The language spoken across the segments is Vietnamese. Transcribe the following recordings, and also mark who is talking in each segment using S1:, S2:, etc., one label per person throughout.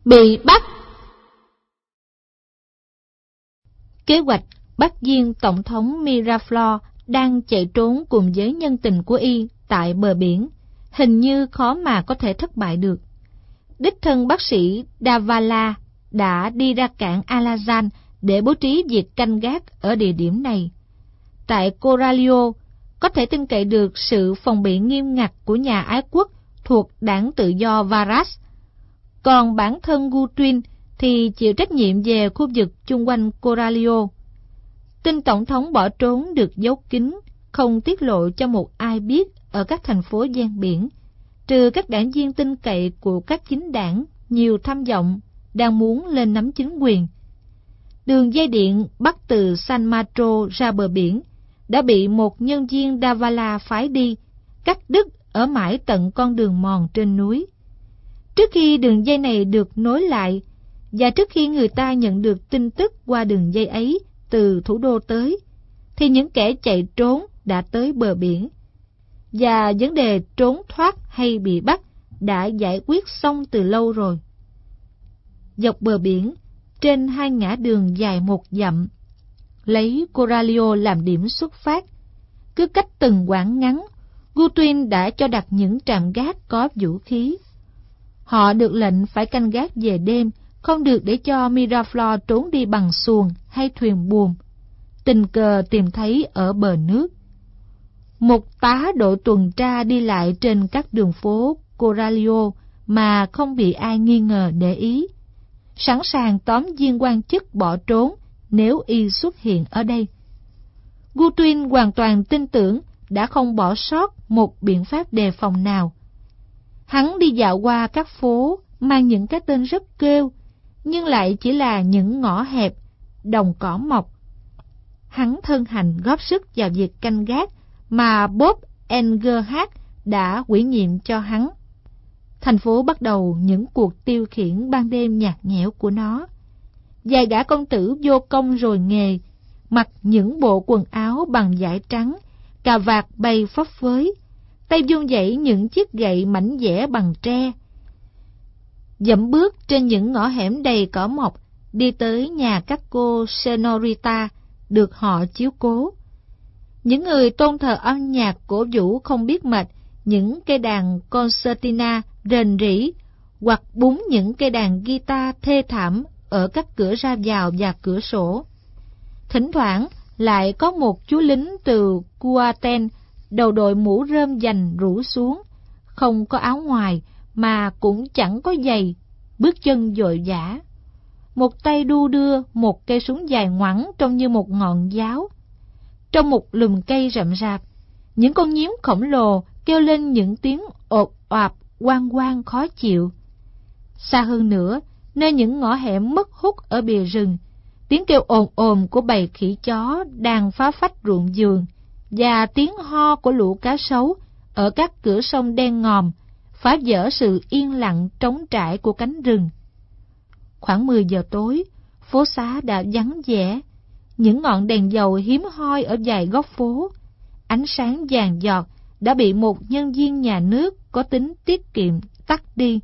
S1: Bị bắt. Kế hoạch bắt viên Tổng thống Miraflores đang chạy trốn cùng với nhân tình của y tại bờ biển hình như khó mà có thể thất bại được. Đích thân bác sĩ Davala đã đi ra cảng Alazan để bố trí việc canh gác ở địa điểm này. Tại Corralio, có thể tin cậy được sự phòng bị nghiêm ngặt của nhà ái quốc thuộc đảng tự do Varas. Còn bản thân Guthrie thì chịu trách nhiệm về khu vực chung quanh Corralio. Tin Tổng thống bỏ trốn được giấu kín, không tiết lộ cho một ai biết ở các thành phố ven biển, trừ các đảng viên tin cậy của các chính đảng nhiều tham vọng đang muốn lên nắm chính quyền. Đường dây điện bắt từ San Marco ra bờ biển đã bị một nhân viên Davala phái đi, cắt đứt ở mãi tận con đường mòn trên núi. Trước khi đường dây này được nối lại, và trước khi người ta nhận được tin tức qua đường dây ấy từ thủ đô tới, thì những kẻ chạy trốn đã tới bờ biển, và vấn đề trốn thoát hay bị bắt đã giải quyết xong từ lâu rồi. Dọc bờ biển, trên hai ngã đường dài 1 dặm, lấy Corralio làm điểm xuất phát, cứ cách từng quãng ngắn, Guthrie đã cho đặt những trạm gác có vũ khí. Họ được lệnh phải canh gác về đêm, không được để cho Miraflores trốn đi bằng xuồng hay thuyền buồm, tình cờ tìm thấy ở bờ nước. Một tá đội tuần tra đi lại trên các đường phố Corralio mà không bị ai nghi ngờ để ý, sẵn sàng tóm viên quan chức bỏ trốn nếu y xuất hiện ở đây. Guthrie hoàn toàn tin tưởng đã không bỏ sót một biện pháp đề phòng nào. Hắn đi dạo qua các phố mang những cái tên rất kêu, nhưng lại chỉ là những ngõ hẹp, đồng cỏ mọc. Hắn thân hành góp sức vào việc canh gác mà Bob Engelhardt đã ủy nhiệm cho hắn. Thành phố bắt đầu những cuộc tiêu khiển ban đêm nhạt nhẽo của nó. Vài gã công tử vô công rồi nghề, mặc những bộ quần áo bằng vải trắng, cà vạt bay phấp phới, tay vung vẩy những chiếc gậy mảnh vẽ bằng tre, dẫm bước trên những ngõ hẻm đầy cỏ mọc, đi tới nhà các cô senorita được họ chiếu cố. Những người tôn thờ âm nhạc cổ vũ không biết mệt những cây đàn concertina rền rĩ, hoặc búng những cây đàn guitar thê thảm ở các cửa ra vào và cửa sổ. Thỉnh thoảng lại có một chú lính từ Cuaten, đầu đội mũ rơm dành rủ xuống, không có áo ngoài mà cũng chẳng có giày, bước chân vội vã. Một tay đu đưa một cây súng dài ngoẵng trông như một ngọn giáo. Trong một lùm cây rậm rạp, những con nhím khổng lồ kêu lên những tiếng ộp oạp oang oang khó chịu. Xa hơn nữa, nơi những ngõ hẻm mất hút ở bìa rừng, tiếng kêu ồn ồn của bầy khỉ chó đang phá phách ruộng vườn, và tiếng ho của lũ cá sấu ở các cửa sông đen ngòm phá vỡ sự yên lặng trống trải của cánh rừng. Khoảng 10 giờ tối, phố xá đã vắng vẻ. Những ngọn đèn dầu hiếm hoi ở vài góc phố, ánh sáng vàng giọt đã bị một nhân viên nhà nước có tính tiết kiệm tắt đi.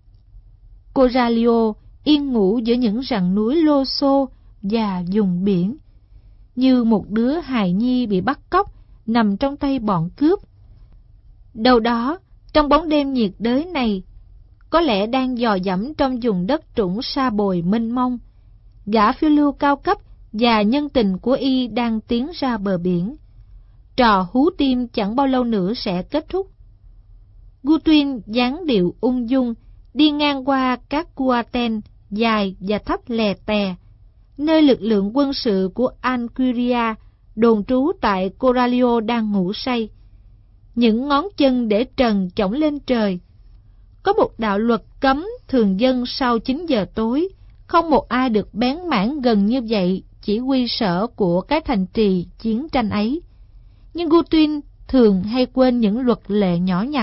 S1: Corralio yên ngủ giữa những rặng núi lô xô và vùng biển, như một đứa hài nhi bị bắt cóc nằm trong tay bọn cướp. Đâu đó trong bóng đêm nhiệt đới này, có lẽ đang dò dẫm trong vùng đất trũng sa bồi mênh mông, gã phiêu lưu cao cấp và nhân tình của y đang tiến ra bờ biển. Trò hú tim chẳng bao lâu nữa sẽ kết thúc. Guthrie dáng điệu ung dung đi ngang qua các cuaten dài và thấp lè tè, nơi lực lượng quân sự của Anquiria đồn trú tại Corralio đang ngủ say. Những ngón chân để trần chổng lên trời. Có một đạo luật cấm thường dân sau 9 giờ tối, không một ai được bén mảng gần như vậy chỉ huy sở của cái thành trì chiến tranh ấy. Nhưng Guthrie thường hay quên những luật lệ nhỏ nhặt.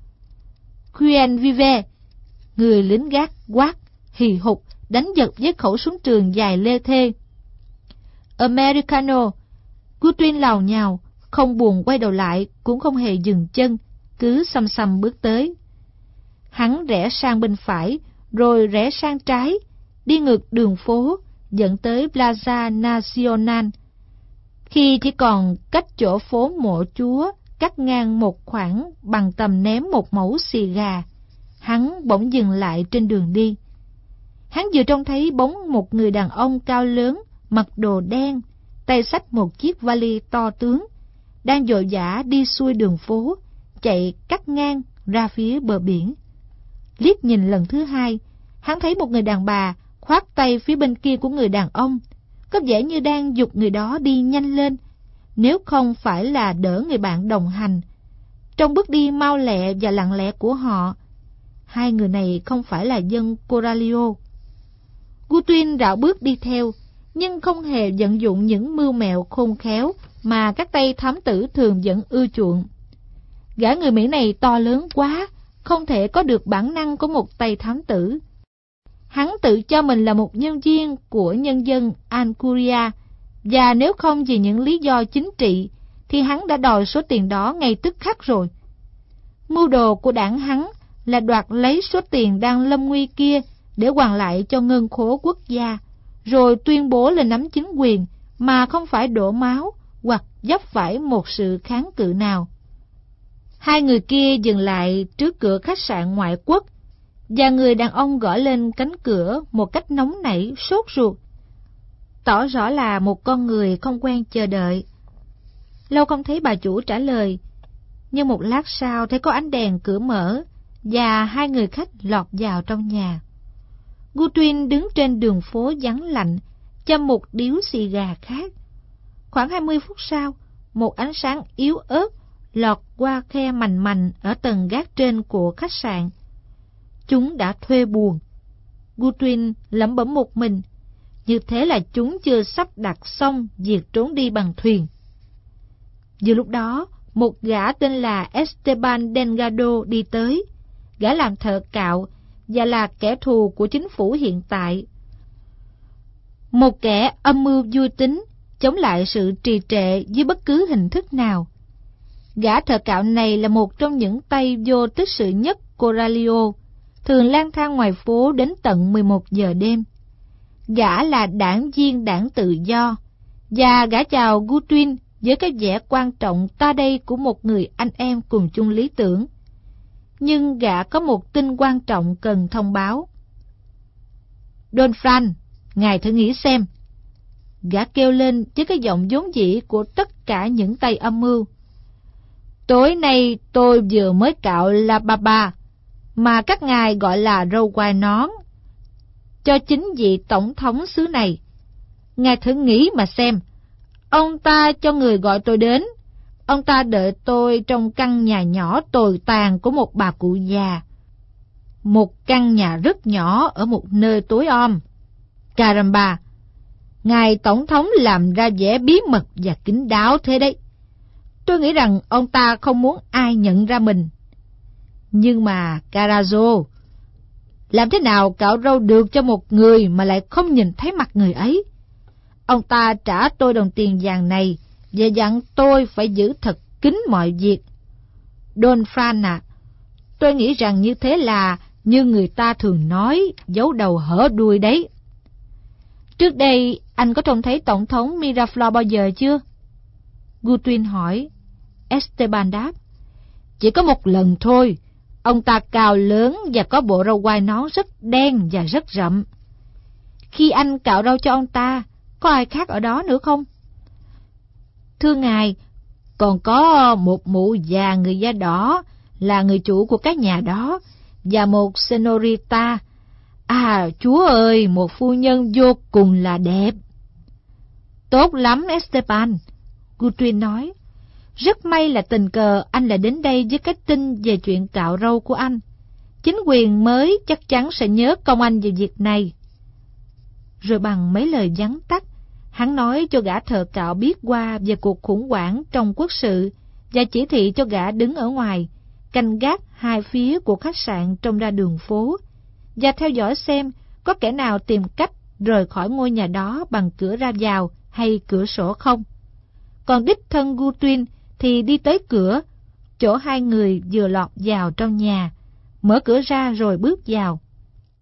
S1: Quien vive, người lính gác quát, hì hục, đánh giật với khẩu súng trường dài lê thê. Americano, Guthrie lào nhào, không buồn quay đầu lại, cũng không hề dừng chân, cứ xăm xăm bước tới. Hắn rẽ sang bên phải, rồi rẽ sang trái, đi ngược đường phố dẫn tới Plaza Nacional. Khi chỉ còn cách chỗ phố Mộ Chúa cắt ngang một khoảng bằng tầm ném một mẩu xì gà, hắn bỗng dừng lại trên đường đi. Hắn vừa trông thấy bóng một người đàn ông cao lớn, mặc đồ đen, tay xách một chiếc vali to tướng, đang vội vã đi xuôi đường phố, chạy cắt ngang ra phía bờ biển. Liếc nhìn lần thứ hai, hắn thấy một người đàn bà khoác tay phía bên kia của người đàn ông, có vẻ như đang giục người đó đi nhanh lên, nếu không phải là đỡ người bạn đồng hành. Trong bước đi mau lẹ và lặng lẽ của họ, hai người này không phải là dân Corralio. Gutuin rảo bước đi theo, nhưng không hề vận dụng những mưu mẹo khôn khéo mà các tay thám tử thường vẫn ưa chuộng. Gã người Mỹ này to lớn quá, không thể có được bản năng của một tay thám tử. Hắn tự cho mình là một nhân viên của nhân dân Alcuria, và nếu không vì những lý do chính trị, thì hắn đã đòi số tiền đó ngay tức khắc rồi. Mưu đồ của đảng hắn là đoạt lấy số tiền đang lâm nguy kia để hoàn lại cho ngân khố quốc gia, rồi tuyên bố lên nắm chính quyền mà không phải đổ máu hoặc vấp phải một sự kháng cự nào. Hai người kia dừng lại trước cửa khách sạn ngoại quốc, và người đàn ông gõ lên cánh cửa một cách nóng nảy, sốt ruột, tỏ rõ là một con người không quen chờ đợi. Lâu không thấy bà chủ trả lời, nhưng một lát sau thấy có ánh đèn cửa mở và hai người khách lọt vào trong nhà. Gutuin đứng trên đường phố vắng lạnh, châm một điếu xì gà khác. Khoảng 20 phút sau, một ánh sáng yếu ớt lọt qua khe mành mành ở tầng gác trên của khách sạn. Chúng đã thuê buồng. Gutuin lẩm bẩm một mình, như thế là chúng chưa sắp đặt xong việc trốn đi bằng thuyền. Vừa lúc đó, một gã tên là Esteban Delgado đi tới. Gã làm thợ cạo và là kẻ thù của chính phủ hiện tại. Một kẻ âm mưu vui tính, chống lại sự trì trệ dưới bất cứ hình thức nào. Gã thợ cạo này là một trong những tay vô tích sự nhất Corralio, thường lang thang ngoài phố đến tận 11 giờ đêm. Gã là đảng viên đảng tự do, và gã chào Gutuin với cái vẻ quan trọng ta đây của một người anh em cùng chung lý tưởng. Nhưng gã có một tin quan trọng cần thông báo. Don Fran, ngài thử nghĩ xem. Gã kêu lên với cái giọng vốn dĩ của tất cả những tay âm mưu. Tối nay tôi vừa mới cạo La Baba, mà các ngài gọi là râu quai nón, cho chính vị tổng thống xứ này. Ngài thử nghĩ mà xem, ông ta cho người gọi tôi đến. Ông ta đợi tôi trong căn nhà nhỏ tồi tàn của một bà cụ già. Một căn nhà rất nhỏ ở một nơi tối om. Caramba, ngài tổng thống làm ra vẻ bí mật và kín đáo thế đấy. Tôi nghĩ rằng ông ta không muốn ai nhận ra mình. Nhưng mà Carazo, làm thế nào cạo râu được cho một người mà lại không nhìn thấy mặt người ấy? Ông ta trả tôi đồng tiền vàng này và dặn tôi phải giữ thật kín mọi việc. Don Fran à, tôi nghĩ rằng như thế là như người ta thường nói, giấu đầu hở đuôi đấy. Trước đây anh có trông thấy tổng thống Miraflores bao giờ chưa? Gutuin hỏi. Esteban đáp. Chỉ có một lần thôi. Ông ta cao lớn và có bộ râu quai nón rất đen và rất rậm. Khi anh cạo râu cho ông ta, có ai khác ở đó nữa không? Thưa ngài, còn có một mụ già người da đỏ là người chủ của cái nhà đó, và một senorita. À, chúa ơi, một phu nhân vô cùng là đẹp. Tốt lắm, Esteban, Gutuin nói. Rất may là tình cờ anh lại đến đây với cái tin về chuyện cạo râu của anh. Chính quyền mới chắc chắn sẽ nhớ công anh về việc này. Rồi bằng mấy lời vắn tắt, hắn nói cho gã thợ cạo biết qua về cuộc khủng hoảng trong quốc sự và chỉ thị cho gã đứng ở ngoài, canh gác hai phía của khách sạn trông ra đường phố, và theo dõi xem có kẻ nào tìm cách rời khỏi ngôi nhà đó bằng cửa ra vào hay cửa sổ không. Còn đích thân Gutuin thì đi tới cửa, chỗ hai người vừa lọt vào trong nhà, mở cửa ra rồi bước vào.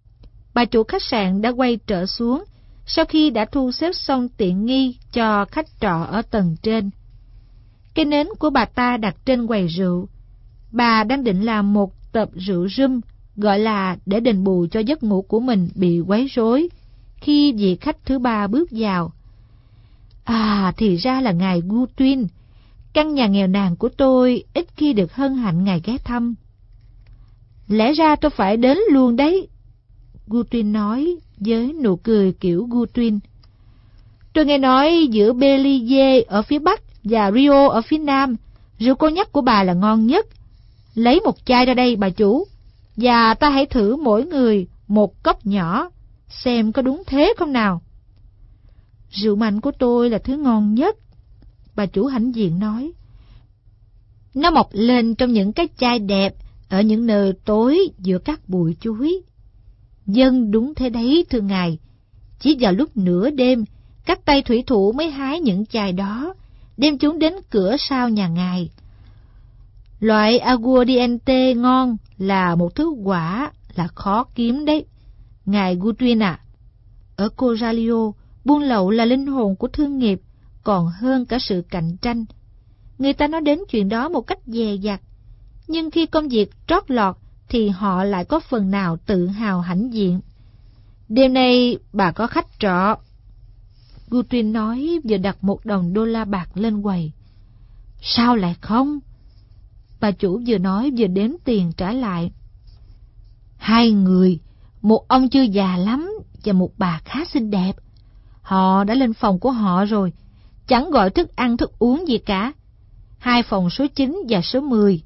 S1: Bà chủ khách sạn đã quay trở xuống sau khi đã thu xếp xong tiện nghi cho khách trọ ở tầng trên. Cái nến của bà ta đặt trên quầy rượu. Bà đang định làm một tập rượu rum, gọi là để đền bù cho giấc ngủ của mình bị quấy rối, khi vị khách thứ ba bước vào. À, thì ra là ngài Guthrie. Căn nhà nghèo nàn của tôi ít khi được hân hạnh ngài ghé thăm. Lẽ ra tôi phải đến luôn đấy, Guthrie nói với nụ cười kiểu Guthrie. Tôi nghe nói giữa Belize ở phía Bắc và Rio ở phía Nam, rượu cognac của bà là ngon nhất. Lấy một chai ra đây bà chủ, và ta hãy thử mỗi người một cốc nhỏ, xem có đúng thế không nào. Rượu mạnh của tôi là thứ ngon nhất, bà chủ hãnh diện nói. Nó mọc lên trong những cái chai đẹp ở những nơi tối giữa các bụi chuối. Dân đúng thế đấy thưa ngài. Chỉ vào lúc nửa đêm, các tay thủy thủ mới hái những chai đó, đem chúng đến cửa sau nhà ngài. Loại aguardiente ngon là một thứ quả là khó kiếm đấy, ngài Guthrie à. Ở Corralio, buôn lậu là linh hồn của thương nghiệp, còn hơn cả sự cạnh tranh. Người ta nói đến chuyện đó một cách dè dặt, nhưng khi công việc trót lọt thì họ lại có phần nào tự hào hãnh diện. Đêm nay bà có khách trọ, Guthrie nói vừa đặt $1 bạc lên quầy. Sao lại không? Bà chủ vừa nói vừa đếm tiền trả lại. 2 người, một ông chưa già lắm và một bà khá xinh đẹp. Họ đã lên phòng của họ rồi, chẳng gọi thức ăn thức uống gì cả. 2 phòng số 9 và số 10.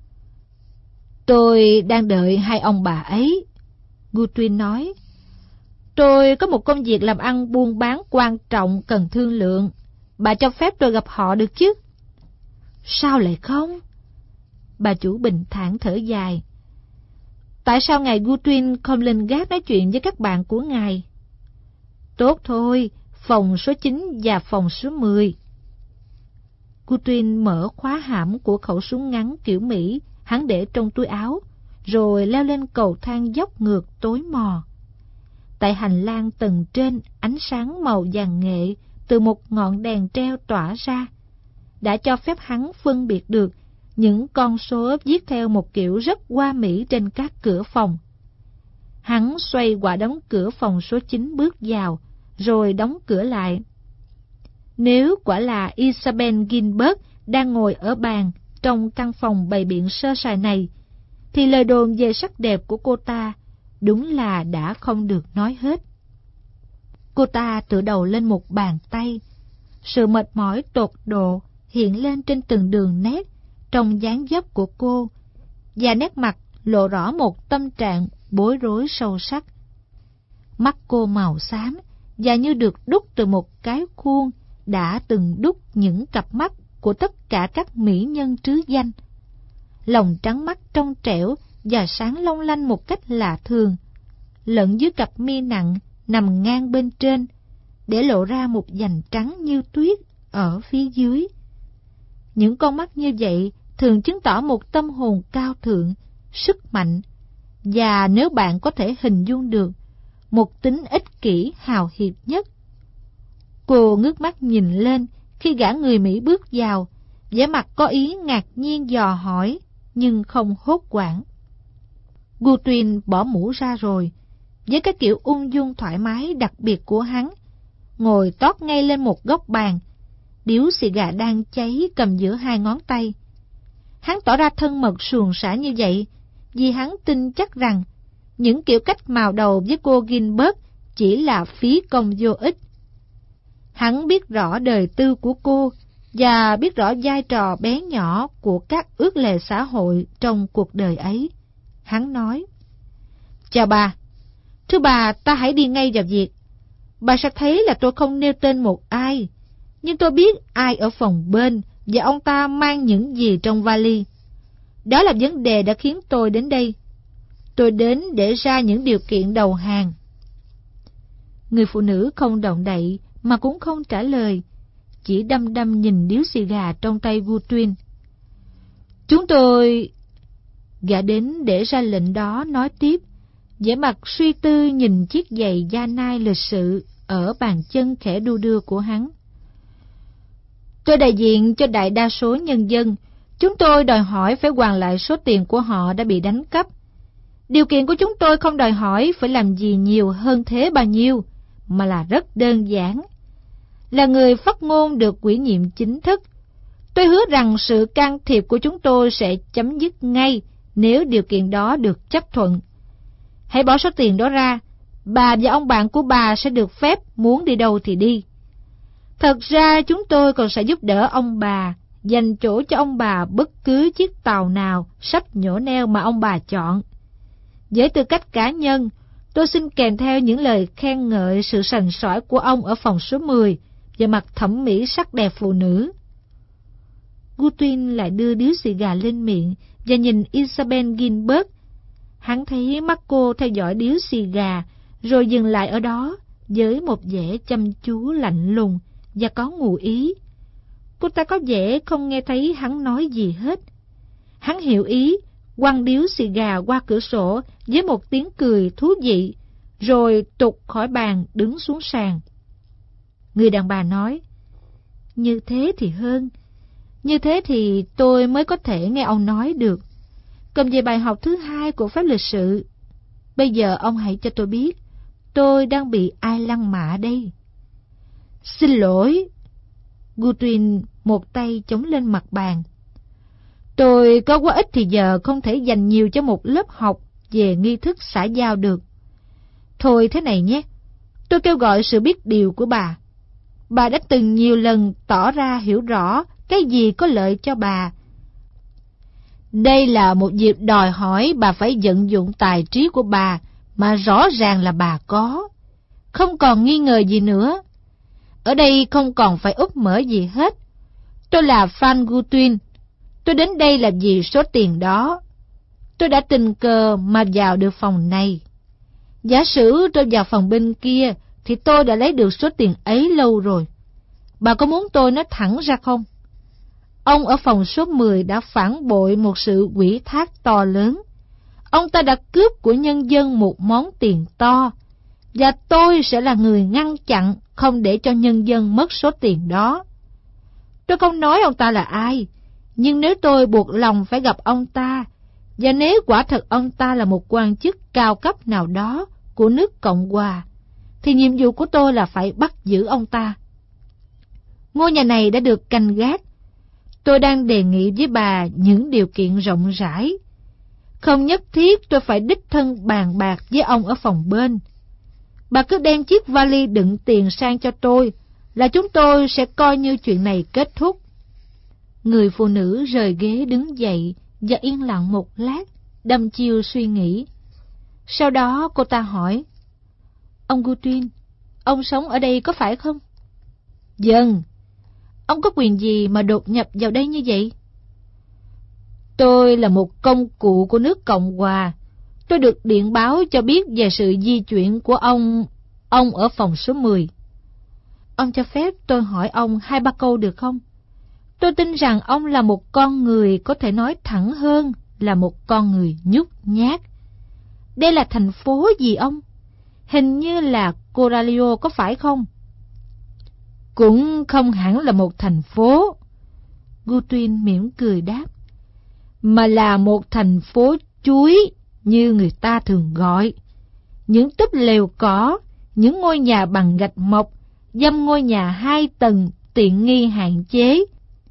S1: Tôi đang đợi 2 ông bà ấy, Guthrie nói. Tôi có một công việc làm ăn buôn bán quan trọng cần thương lượng. Bà cho phép tôi gặp họ được chứ? Sao lại không? Bà chủ bình thản thở dài. Tại sao ngài Guthrie không lên gác nói chuyện với các bạn của ngài? Tốt thôi, phòng số 9 và phòng số 10. Guthrie mở khóa hãm của khẩu súng ngắn kiểu Mỹ hắn để trong túi áo, rồi leo lên cầu thang dốc ngược tối mò. Tại hành lang tầng trên, ánh sáng màu vàng nghệ từ một ngọn đèn treo tỏa ra, đã cho phép hắn phân biệt được những con số viết theo một kiểu rất hoa mỹ trên các cửa phòng. Hắn xoay quả đóng cửa phòng số 9 bước vào, rồi đóng cửa lại. Nếu quả là Isabel Gilbert đang ngồi ở bàn trong căn phòng bày biện sơ sài này, thì lời đồn về sắc đẹp của cô ta đúng là đã không được nói hết. Cô ta tựa đầu lên một bàn tay. Sự mệt mỏi tột độ hiện lên trên từng đường nét trong dáng dấp của cô, và nét mặt lộ rõ một tâm trạng bối rối sâu sắc. Mắt cô màu xám và như được đúc từ một cái khuôn đã từng đúc những cặp mắt của tất cả các mỹ nhân trứ danh. Lòng trắng mắt trong trẻo và sáng long lanh một cách lạ thường, lẫn dưới cặp mi nặng nằm ngang bên trên, để lộ ra một vành trắng như tuyết ở phía dưới. Những con mắt như vậy thường chứng tỏ một tâm hồn cao thượng, sức mạnh, và nếu bạn có thể hình dung được, một tính ích kỷ hào hiệp nhất. Cô ngước mắt nhìn lên khi gã người Mỹ bước vào, vẻ mặt có ý ngạc nhiên dò hỏi, nhưng không hốt hoảng. Guthrie bỏ mũ ra rồi, với cái kiểu ung dung thoải mái đặc biệt của hắn, ngồi tót ngay lên một góc bàn, điếu xì gà đang cháy cầm giữa 2 ngón tay. Hắn tỏ ra thân mật suồng sã như vậy vì hắn tin chắc rằng những kiểu cách mào đầu với cô Gilbert chỉ là phí công vô ích. Hắn biết rõ đời tư của cô và biết rõ vai trò bé nhỏ của các ước lệ xã hội trong cuộc đời ấy. Hắn nói: Chào bà, thưa bà, ta hãy đi ngay vào việc. Bà sẽ thấy là tôi không nêu tên một ai, nhưng tôi biết ai ở phòng bên và ông ta mang những gì trong vali. Đó là vấn đề đã khiến tôi đến đây. Tôi đến để ra những điều kiện đầu hàng. Người phụ nữ không động đậy mà cũng không trả lời, chỉ đăm đăm nhìn điếu xì gà trong tay Guthrie. Chúng tôi... Gã đến để ra lệnh đó nói tiếp, vẻ mặt suy tư nhìn chiếc giày da nai lịch sự ở bàn chân khẽ đu đưa của hắn. Tôi đại diện cho đại đa số nhân dân. Chúng tôi đòi hỏi phải hoàn lại số tiền của họ đã bị đánh cắp. Điều kiện của chúng tôi không đòi hỏi phải làm gì nhiều hơn thế bao nhiêu, mà là rất đơn giản. Là người phát ngôn được ủy nhiệm chính thức, tôi hứa rằng sự can thiệp của chúng tôi sẽ chấm dứt ngay nếu điều kiện đó được chấp thuận. Hãy bỏ số tiền đó ra, bà và ông bạn của bà sẽ được phép muốn đi đâu thì đi. Thật ra chúng tôi còn sẽ giúp đỡ ông bà, dành chỗ cho ông bà bất cứ chiếc tàu nào sắp nhổ neo mà ông bà chọn. Với tư cách cá nhân, tôi xin kèm theo những lời khen ngợi sự sành sỏi của ông ở phòng số 10 về mặt thẩm mỹ sắc đẹp phụ nữ. Guthrie lại đưa điếu xì gà lên miệng và nhìn Isabel Gilbert. Hắn thấy mắt cô theo dõi điếu xì gà, rồi dừng lại ở đó với một vẻ chăm chú lạnh lùng và có ngụ ý. Cô ta có vẻ không nghe thấy hắn nói gì hết. Hắn hiểu ý, quăng điếu xì gà qua cửa sổ với một tiếng cười thú vị, rồi tụt khỏi bàn đứng xuống sàn. Người đàn bà nói, như thế thì hơn. Như thế thì tôi mới có thể nghe ông nói được. Còn về bài học thứ 2 của phép lịch sự, bây giờ ông hãy cho tôi biết, tôi đang bị ai lăng mạ đây? Xin lỗi. Guthrie một tay chống lên mặt bàn. Tôi có quá ít thì giờ không thể dành nhiều cho một lớp học về nghi thức xã giao được. Thôi thế này nhé, tôi kêu gọi sự biết điều của bà. Bà đã từng nhiều lần tỏ ra hiểu rõ cái gì có lợi cho bà. Đây là một dịp đòi hỏi bà phải vận dụng tài trí của bà mà rõ ràng là bà có. Không còn nghi ngờ gì nữa. Ở đây không còn phải úp mở gì hết. Tôi là Frank Guthrie. Tôi đến đây là vì số tiền đó. Tôi đã tình cờ mà vào được phòng này. Giả sử tôi vào phòng bên kia thì tôi đã lấy được số tiền ấy lâu rồi. Bà có muốn tôi nói thẳng ra không? Ông ở phòng số 10 đã phản bội một sự ủy thác to lớn. Ông ta đã cướp của nhân dân một món tiền to, và tôi sẽ là người ngăn chặn không để cho nhân dân mất số tiền đó. Tôi không nói ông ta là ai, nhưng nếu tôi buộc lòng phải gặp ông ta, và nếu quả thật ông ta là một quan chức cao cấp nào đó của nước Cộng Hòa, thì nhiệm vụ của tôi là phải bắt giữ ông ta. Ngôi nhà này đã được canh gác. Tôi đang đề nghị với bà những điều kiện rộng rãi. Không nhất thiết tôi phải đích thân bàn bạc với ông ở phòng bên. Bà cứ đem chiếc vali đựng tiền sang cho tôi, là chúng tôi sẽ coi như chuyện này kết thúc. Người phụ nữ rời ghế đứng dậy và yên lặng một lát, đăm chiêu suy nghĩ. Sau đó cô ta hỏi, ông Guthrie, ông sống ở đây có phải không? Vâng. Ông có quyền gì mà đột nhập vào đây như vậy? Tôi là một công cụ của nước Cộng Hòa. Tôi được điện báo cho biết về sự di chuyển của ông ở phòng số 10. Ông cho phép tôi hỏi ông 2-3 câu được không? Tôi tin rằng ông là một con người có thể nói thẳng hơn là một con người nhút nhát. Đây là thành phố gì ông? Hình như là Coralio có phải không? Cũng không hẳn là một thành phố, Guthrie mỉm cười đáp, mà là một thành phố chuối như người ta thường gọi. Những túp lều cỏ, những ngôi nhà bằng gạch mộc, dăm ngôi nhà 2 tầng tiện nghi hạn chế.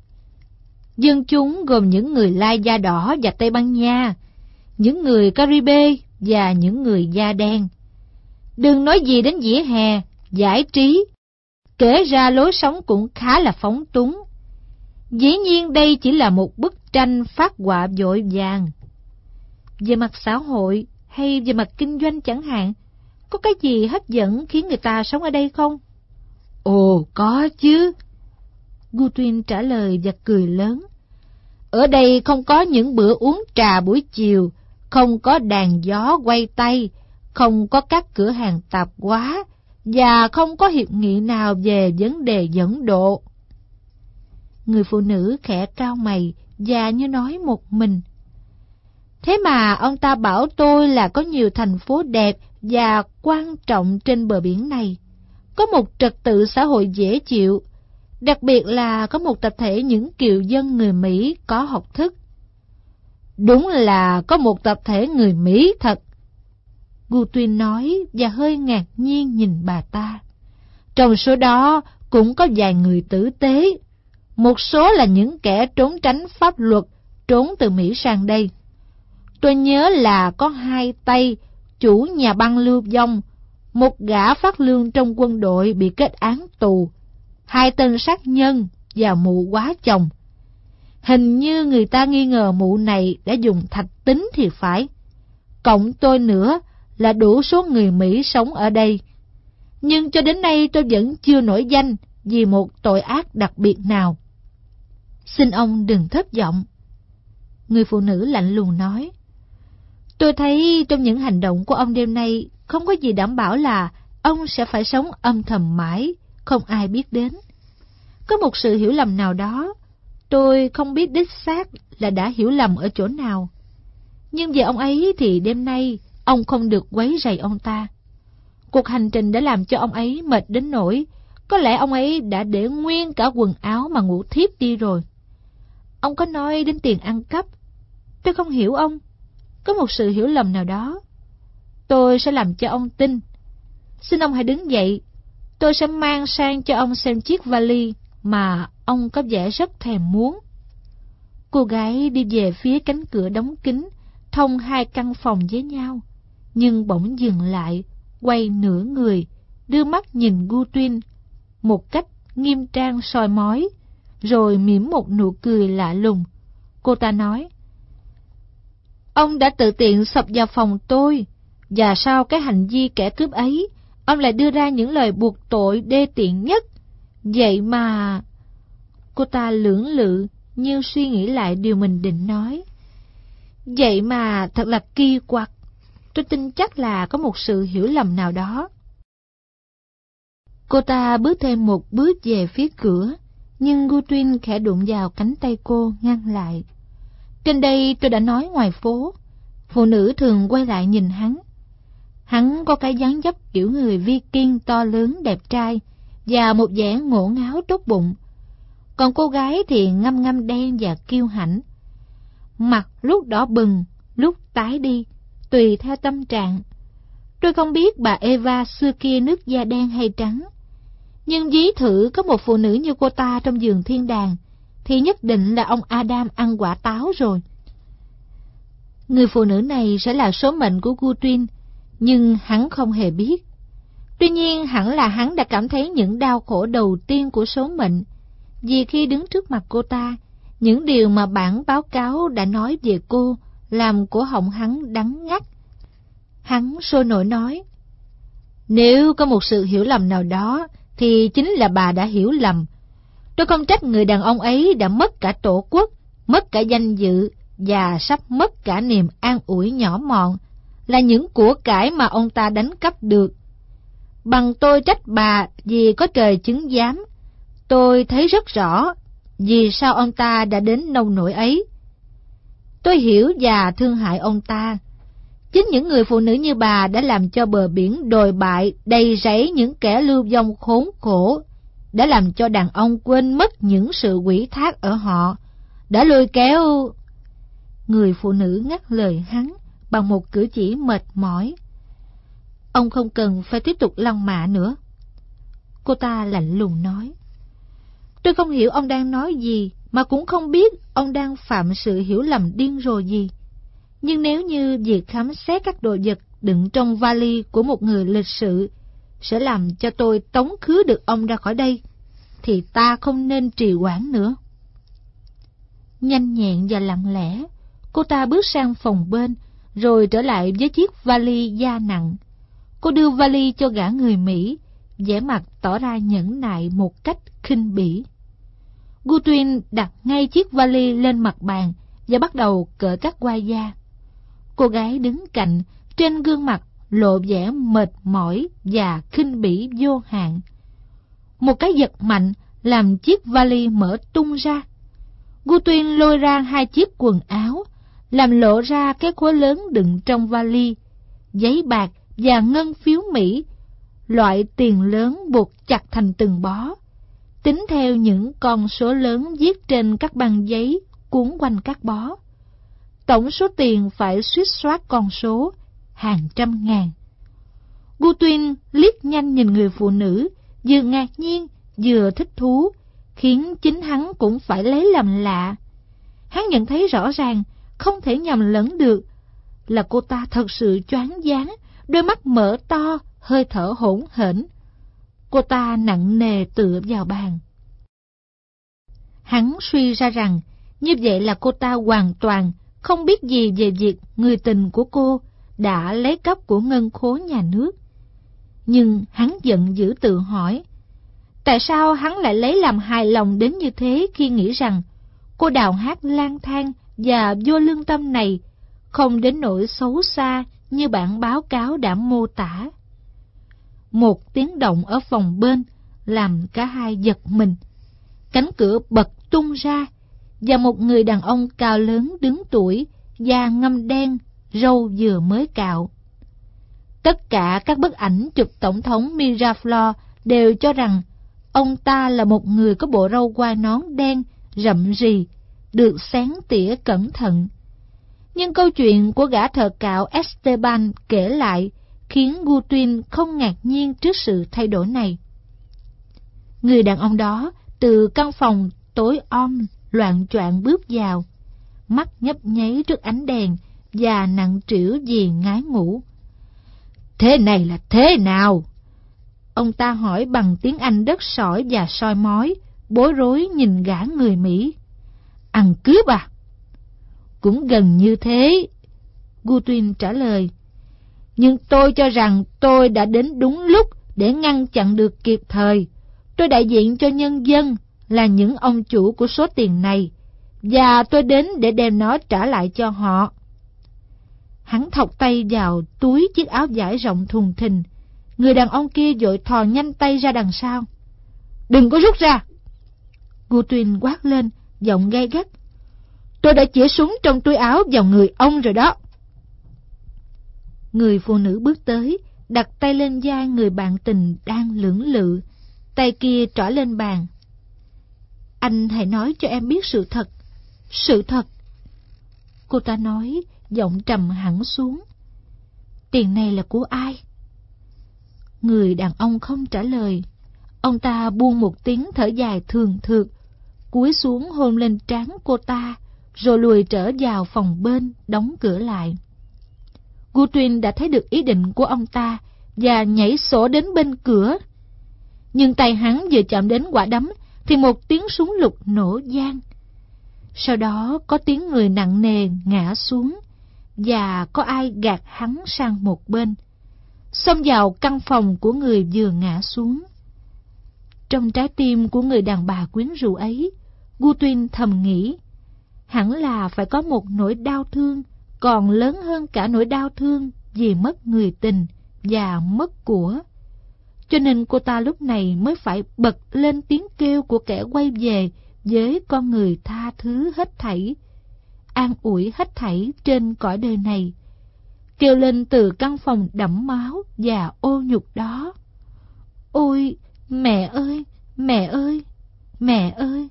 S1: Dân chúng gồm những người Lai da đỏ và Tây Ban Nha, những người Caribe và những người da đen. Đừng nói gì đến vỉa hè, giải trí. Kể ra lối sống cũng khá là phóng túng. Dĩ nhiên đây chỉ là một bức tranh phác họa vội vàng. Về mặt xã hội hay về mặt kinh doanh chẳng hạn, có cái gì hấp dẫn khiến người ta sống ở đây không? Ồ, có chứ. Guthrie trả lời và cười lớn. Ở đây không có những bữa uống trà buổi chiều, không có đàn gió quay tay, không có các cửa hàng tạp hóa, và không có hiệp nghị nào về vấn đề dẫn độ. Người phụ nữ khẽ cau mày và như nói một mình. Thế mà ông ta bảo tôi là có nhiều thành phố đẹp và quan trọng trên bờ biển này, có một trật tự xã hội dễ chịu, đặc biệt là có một tập thể những kiều dân người Mỹ có học thức. Đúng là có một tập thể người Mỹ thật, Guthrie nói và hơi ngạc nhiên nhìn bà ta. Trong số đó cũng có vài người tử tế, một số là những kẻ trốn tránh pháp luật, trốn từ Mỹ sang đây. Tôi nhớ là có 2 Tây, chủ nhà băng lưu vong, một gã phát lương trong quân đội bị kết án tù, 2 tên sát nhân và mụ quá chồng. Hình như người ta nghi ngờ mụ này đã dùng thạch tín thì phải. Cộng tôi nữa là đủ số người Mỹ sống ở đây. Nhưng cho đến nay tôi vẫn chưa nổi danh vì một tội ác đặc biệt nào. Xin ông đừng thất vọng. Người phụ nữ lạnh lùng nói. Tôi thấy trong những hành động của ông đêm nay không có gì đảm bảo là ông sẽ phải sống âm thầm mãi, không ai biết đến. Có một sự hiểu lầm nào đó, tôi không biết đích xác là đã hiểu lầm ở chỗ nào. Nhưng về ông ấy thì đêm nay ông không được quấy rầy ông ta. Cuộc hành trình đã làm cho ông ấy mệt đến nỗi có lẽ ông ấy đã để nguyên cả quần áo mà ngủ thiếp đi rồi. Ông có nói đến tiền ăn cắp. Tôi không hiểu ông. Có một sự hiểu lầm nào đó. Tôi sẽ làm cho ông tin. Xin ông hãy đứng dậy. Tôi sẽ mang sang cho ông xem chiếc vali mà ông có vẻ rất thèm muốn. Cô gái đi về phía cánh cửa đóng kín, thông 2 căn phòng với nhau, nhưng bỗng dừng lại, quay nửa người, đưa mắt nhìn Guthrie một cách nghiêm trang soi mói, rồi mỉm một nụ cười lạ lùng. Cô ta nói, ông đã tự tiện xộc vào phòng tôi, và sau cái hành vi kẻ cướp ấy, ông lại đưa ra những lời buộc tội đê tiện nhất. Vậy mà... Cô ta lưỡng lự như suy nghĩ lại điều mình định nói. Vậy mà thật là kỳ quặc. Tôi tin chắc là có một sự hiểu lầm nào đó. Cô ta bước thêm một bước về phía cửa, nhưng Guthrie khẽ đụng vào cánh tay cô ngăn lại. Trên đây tôi đã nói ngoài phố, phụ nữ thường quay lại nhìn hắn. Hắn có cái dáng dấp kiểu người Viking to lớn đẹp trai và một vẻ ngổ ngáo tốt bụng. Còn cô gái thì ngăm ngăm đen và kiêu hãnh. Mặt lúc đỏ bừng, lúc tái đi, tùy theo tâm trạng. Tôi không biết bà Eva xưa kia nước da đen hay trắng, nhưng ví thử có một phụ nữ như cô ta trong vườn thiên đàng, thì nhất định là ông Adam ăn quả táo rồi. Người phụ nữ này sẽ là số mệnh của Guthrie, nhưng hắn không hề biết. Tuy nhiên hẳn là hắn đã cảm thấy những đau khổ đầu tiên của số mệnh, vì khi đứng trước mặt cô ta, những điều mà bản báo cáo đã nói về cô làm cổ họng hắn đắng ngắt. Hắn sôi nổi nói, nếu có một sự hiểu lầm nào đó, thì chính là bà đã hiểu lầm. Tôi không trách người đàn ông ấy đã mất cả tổ quốc, mất cả danh dự, và sắp mất cả niềm an ủi nhỏ mọn, là những của cải mà ông ta đánh cắp được. Bằng tôi trách bà vì có trời chứng giám. Tôi thấy rất rõ vì sao ông ta đã đến nông nỗi ấy. Tôi hiểu và thương hại ông ta. Chính những người phụ nữ như bà đã làm cho bờ biển đồi bại đầy rẫy những kẻ lưu vong khốn khổ, đã làm cho đàn ông quên mất những sự ủy thác ở họ, đã lôi kéo... Người phụ nữ ngắt lời hắn bằng một cử chỉ mệt mỏi. Ông không cần phải tiếp tục lăng mạ nữa. Cô ta lạnh lùng nói. Tôi không hiểu ông đang nói gì, mà cũng không biết ông đang phạm sự hiểu lầm điên rồ gì. Nhưng nếu như việc khám xét các đồ vật đựng trong vali của một người lịch sự sẽ làm cho tôi tống khứ được ông ra khỏi đây, thì ta không nên trì hoãn nữa. Nhanh nhẹn và lặng lẽ, cô ta bước sang phòng bên, rồi trở lại với chiếc vali da nặng. Cô đưa vali cho gã người Mỹ, vẻ mặt tỏ ra nhẫn nại một cách khinh bỉ. Guthrie đặt ngay chiếc vali lên mặt bàn và bắt đầu cởi các quai da. Cô gái đứng cạnh, trên gương mặt lộ vẻ mệt mỏi và khinh bỉ vô hạn. Một cái giật mạnh làm chiếc vali mở tung ra. Guthrie lôi ra 2 chiếc quần áo, làm lộ ra cái khối lớn đựng trong vali, giấy bạc và ngân phiếu Mỹ, loại tiền lớn buộc chặt thành từng bó, tính theo những con số lớn viết trên các băng giấy cuốn quanh các bó. Tổng số tiền phải suýt soát con số hàng trăm ngàn. Guthrie liếc nhanh nhìn người phụ nữ, vừa ngạc nhiên vừa thích thú, khiến chính hắn cũng phải lấy làm lạ. Hắn nhận thấy rõ ràng, không thể nhầm lẫn được, là cô ta thật sự choáng váng, đôi mắt mở to, hơi thở hỗn hển. Cô ta nặng nề tựa vào bàn. Hắn suy ra rằng, như vậy là cô ta hoàn toàn không biết gì về việc người tình của cô đã lấy cắp của ngân khố nhà nước. Nhưng hắn giận dữ tự hỏi, tại sao hắn lại lấy làm hài lòng đến như thế khi nghĩ rằng cô đào hát lang thang và vô lương tâm này không đến nỗi xấu xa như bản báo cáo đã mô tả. Một tiếng động ở phòng bên làm cả hai giật mình. Cánh cửa bật tung ra và một người đàn ông cao lớn đứng tuổi, da ngăm đen, râu vừa mới cạo. Tất cả các bức ảnh chụp tổng thống Miraflores đều cho rằng ông ta là một người có bộ râu quai nón đen rậm rì, được xén tỉa cẩn thận. Nhưng câu chuyện của gã thợ cạo Esteban kể lại khiến Guthrie không ngạc nhiên trước sự thay đổi này. Người đàn ông đó từ căn phòng tối om loạng choạng bước vào, mắt nhấp nháy trước ánh đèn và nặng trĩu vì ngái ngủ. Thế này là thế nào? Ông ta hỏi bằng tiếng Anh đất sỏi và soi mói, bối rối nhìn gã người Mỹ. Ăn cướp à? Cũng gần như thế, Guthrie trả lời. Nhưng tôi cho rằng tôi đã đến đúng lúc để ngăn chặn được kịp thời. Tôi đại diện cho nhân dân, là những ông chủ của số tiền này, và tôi đến để đem nó trả lại cho họ. Hắn thọc tay vào túi chiếc áo vải rộng thùng thình. Người đàn ông kia vội thò nhanh tay ra đằng sau. Đừng có rút ra! Guthrie quát lên, giọng gay gắt. Tôi đã chĩa súng trong túi áo vào người ông rồi đó. Người phụ nữ bước tới, đặt tay lên vai người bạn tình đang lưỡng lự, tay kia trỏ lên bàn. Anh hãy nói cho em biết sự thật. Sự thật. Cô ta nói, giọng trầm hẳn xuống. Tiền này là của ai? Người đàn ông không trả lời. Ông ta buông một tiếng thở dài thường thượt, cúi xuống hôn lên trán cô ta, rồi lùi trở vào phòng bên, đóng cửa lại. Guthrie đã thấy được ý định của ông ta và nhảy sổ đến bên cửa. Nhưng tay hắn vừa chạm đến quả đấm thì một tiếng súng lục nổ vang. Sau đó có tiếng người nặng nề ngã xuống, và có ai gạt hắn sang một bên, xông vào căn phòng của người vừa ngã xuống. Trong trái tim của người đàn bà quyến rũ ấy, Guthrie thầm nghĩ, hẳn là phải có một nỗi đau thương còn lớn hơn cả nỗi đau thương vì mất người tình và mất của. Cho nên cô ta lúc này mới phải bật lên tiếng kêu của kẻ quay về với con người tha thứ hết thảy, an ủi hết thảy trên cõi đời này, kêu lên từ căn phòng đẫm máu và ô nhục đó. Ôi, mẹ ơi, mẹ ơi, mẹ ơi!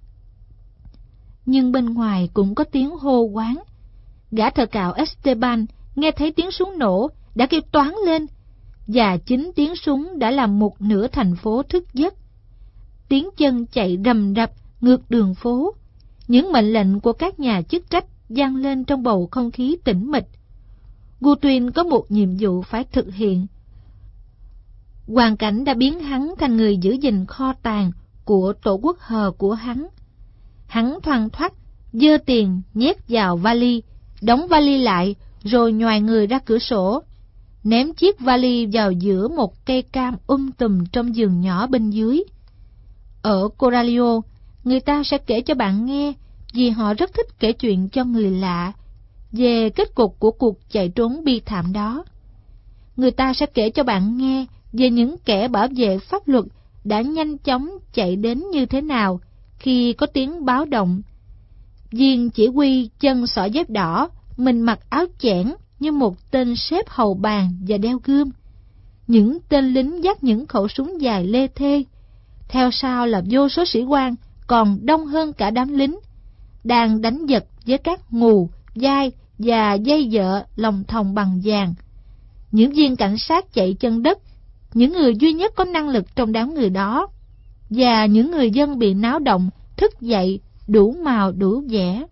S1: Nhưng bên ngoài cũng có tiếng hô hoán. Gã thợ cạo Esteban nghe thấy tiếng súng nổ đã kêu toáng lên, và chính tiếng súng đã làm một nửa thành phố thức giấc. Tiếng chân chạy rầm rập ngược đường phố, những mệnh lệnh của các nhà chức trách vang lên trong bầu không khí tĩnh mịch. Guthrie có một nhiệm vụ phải thực hiện. Hoàn cảnh đã biến hắn thành người giữ gìn kho tàng của tổ quốc hờ của hắn. Hắn thoăn thoắt giơ tiền nhét vào vali, đóng vali lại, rồi nhoài người ra cửa sổ, ném chiếc vali vào giữa một cây cam tùm trong vườn nhỏ bên dưới. Ở Corralio, người ta sẽ kể cho bạn nghe, vì họ rất thích kể chuyện cho người lạ, về kết cục của cuộc chạy trốn bi thảm đó. Người ta sẽ kể cho bạn nghe về những kẻ bảo vệ pháp luật đã nhanh chóng chạy đến như thế nào khi có tiếng báo động, Viên chỉ huy chân xỏ dép đỏ, mình mặc áo chẽn như một tên sếp hầu bàn và đeo gươm. Những tên lính dắt những khẩu súng dài lê thê. Theo sau là vô số sĩ quan, còn đông hơn cả đám lính, đang đánh giật với các ngù, vai và dây dợ lòng thòng bằng vàng. Những viên cảnh sát chạy chân đất, những người duy nhất có năng lực trong đám người đó, và những người dân bị náo động, thức dậy, đủ màu đủ vẻ.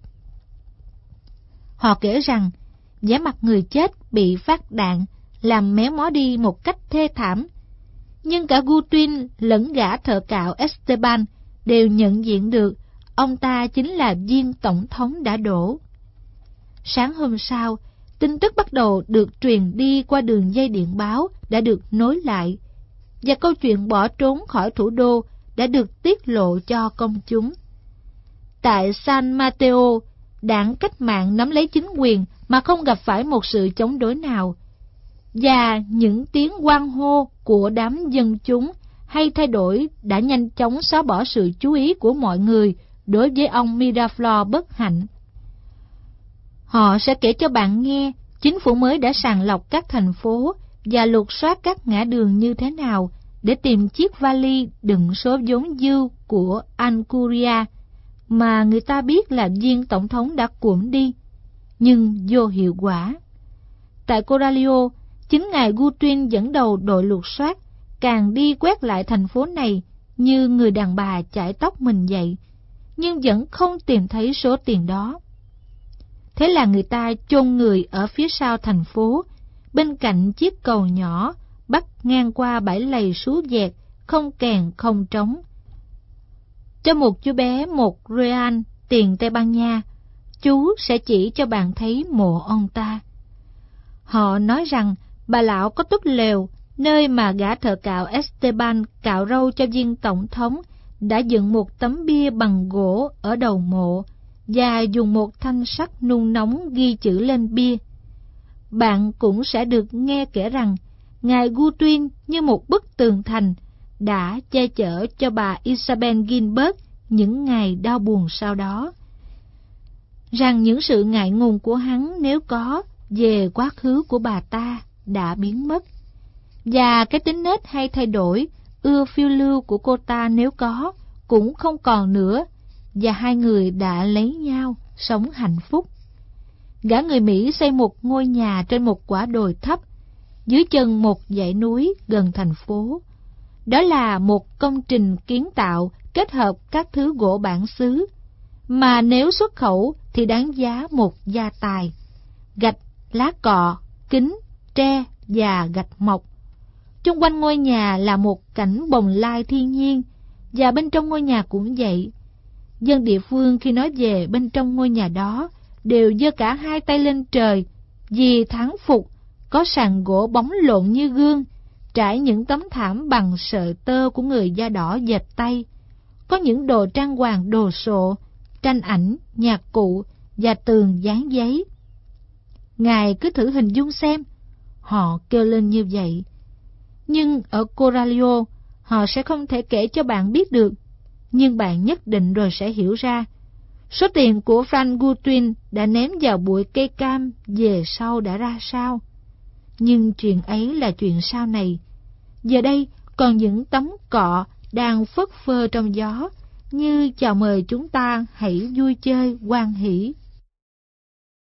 S1: Họ kể rằng, vẻ mặt người chết bị phát đạn, làm méo mó đi một cách thê thảm. Nhưng cả Gutin lẫn gã thợ cạo Esteban đều nhận diện được ông ta chính là viên tổng thống đã đổ. Sáng hôm sau, tin tức bắt đầu được truyền đi qua đường dây điện báo đã được nối lại, và câu chuyện bỏ trốn khỏi thủ đô đã được tiết lộ cho công chúng. Tại San Mateo, đảng cách mạng nắm lấy chính quyền mà không gặp phải một sự chống đối nào, và những tiếng hoan hô của đám dân chúng hay thay đổi đã nhanh chóng xóa bỏ sự chú ý của mọi người đối với ông Miraflores bất hạnh. Họ sẽ kể cho bạn nghe chính phủ mới đã sàng lọc các thành phố và lục soát các ngã đường như thế nào để tìm chiếc vali đựng số vốn dư của Ancuria mà người ta biết là viên tổng thống đã cuộn đi, nhưng vô hiệu quả. Tại Corralio, chính ngài Gutin dẫn đầu đội lục soát, càng đi quét lại thành phố này như người đàn bà chải tóc mình vậy, nhưng vẫn không tìm thấy số tiền đó. Thế là người ta chôn người ở phía sau thành phố, bên cạnh chiếc cầu nhỏ bắc ngang qua bãi lầy sú dẹt, không kèn không trống. Cho một chú bé một real tiền Tây Ban Nha, chú sẽ chỉ cho bạn thấy mộ ông ta. Họ nói rằng bà lão có túp lều, nơi mà gã thợ cạo Esteban cạo râu cho viên tổng thống, đã dựng một tấm bia bằng gỗ ở đầu mộ và dùng một thanh sắt nung nóng ghi chữ lên bia. Bạn cũng sẽ được nghe kể rằng ngài Gutin như một bức tường thành đã che chở cho bà Isabel Gilbert những ngày đau buồn sau đó, rằng những sự ngại ngùng của hắn nếu có về quá khứ của bà ta đã biến mất, và cái tính nết hay thay đổi, ưa phiêu lưu của cô ta nếu có, cũng không còn nữa, và hai người đã lấy nhau, sống hạnh phúc. Gã người Mỹ xây một ngôi nhà trên một quả đồi thấp, dưới chân một dãy núi gần thành phố. Đó là một công trình kiến tạo kết hợp các thứ gỗ bản xứ, mà nếu xuất khẩu thì đáng giá một gia tài: gạch, lá cọ, kính, tre và gạch mộc. Chung quanh ngôi nhà là một cảnh bồng lai thiên nhiên, và bên trong ngôi nhà cũng vậy. Dân địa phương khi nói về bên trong ngôi nhà đó đều giơ cả hai tay lên trời, vì thán phục có sàn gỗ bóng lộn như gương, trải những tấm thảm bằng sợi tơ của người da đỏ dệt tay, có những đồ trang hoàng đồ sộ, tranh ảnh, nhạc cụ và tường dán giấy. Ngài cứ thử hình dung xem, họ kêu lên như vậy. Nhưng ở Corralio, họ sẽ không thể kể cho bạn biết được, nhưng bạn nhất định rồi sẽ hiểu ra. Số tiền của Frank Gutin đã ném vào bụi cây cam về sau đã ra sao. Nhưng chuyện ấy là chuyện sau này. Giờ đây còn những tấm cọ đang phất phơ trong gió, như chào mời chúng ta hãy vui chơi hoan hỷ.